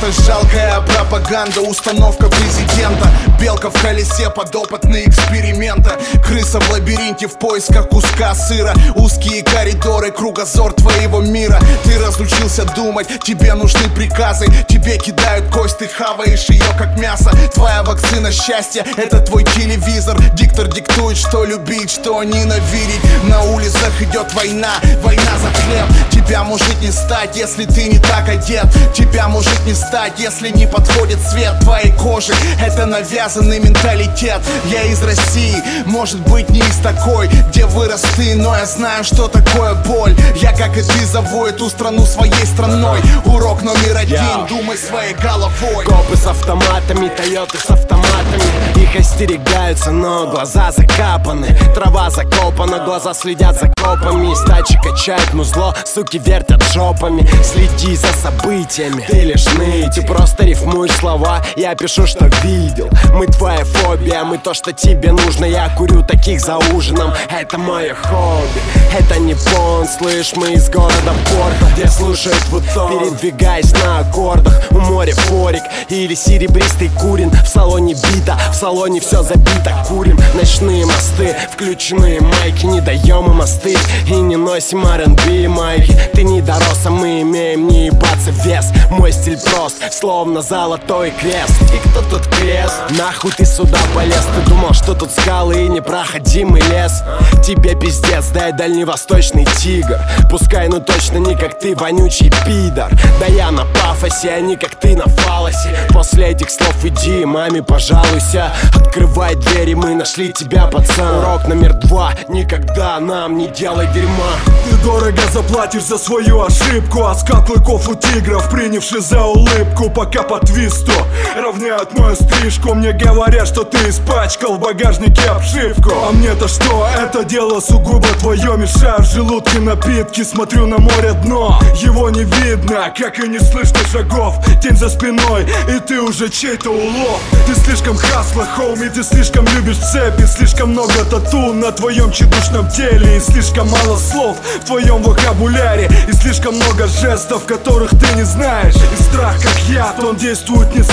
Это жалкая пропаганда, установка президента. Белка в колесе, подопытные эксперимента. Крыса в лабиринте в поисках куска сыра. Узкие коридоры, кругозор твоего мира. Ты разучился думать, тебе нужны приказы. Тебе кидают кость, ты хаваешь ее как мясо. Твоя вакцина счастья, это твой телевизор. Диктор диктует, что любить, что ненавидеть. На улицах идет война, война за хлеб. Тебя может не стать, если ты не так одет. Тебя может не стать, если не подходит цвет твоей кожи. Это навязанный менталитет. Я из России, может быть не из такой, где вырос ты, но я знаю, что такое боль. Я, как и ты, зову эту страну своей страной. Урок номер один, думай своей головой. Копы с автоматами, тойоты с автоматами. Их остерегаются, но глаза закапаны. Трава закопана, глаза следят за копами. Стачи качают музло, суки вертят жопами. Следи за событиями, ты лишь ныть. Ты просто рифмуешь слова, я пишу, что видел. Мы твоя фобия, мы то, что тебе нужно. Я курю таких за ужином, это мое хобби. Это не пон, слышь, мы из города порта, где слушают вутон, передвигаясь на аккордах. У моря форик или серебристый курин. В салоне бита, в салоне все забито. Курим ночные мосты, включенные майки. Не даем им остыть и не носим R&B майки. Ты не дорос, а мы имеем не ебаться вес. Мой стиль прост, словно золотой крест. И кто тут крест? Нахуй ты сюда полез? Ты думал, что тут скалы и непроходимый лес? Тебе пиздец, дай дальневосточный тигр. Пускай, ну точно не как ты, вонючий пидор. Да я на пафосе, а не как ты на фалосе. После этих слов иди, маме пожалуйся. Открывай двери, мы нашли тебя, пацан. Урок номер 2, никогда нам не делай дерьма. Ты дорого заплатишь за свою ошибку. Оскал клыков у тигров, принявший за улыбку. Пока по твисту равняют мою стрижку. Мне говорят, что ты испачкал в багажнике обшивку. А мне-то что? Это дело сугубо твое. Мешаю в желудке напитки, смотрю на море дно. Его не видно, как и не слышно шагов. Тень за спиной, и ты уже чей-то улов. Ты слишком хасла, хоуми, ты слишком любишь цепи. Слишком много тату на твоем тщедушном теле. И слишком мало слов в твоем вокабуляре. И слишком много жестов, которых ты не знаешь. И страх как яд, он действует не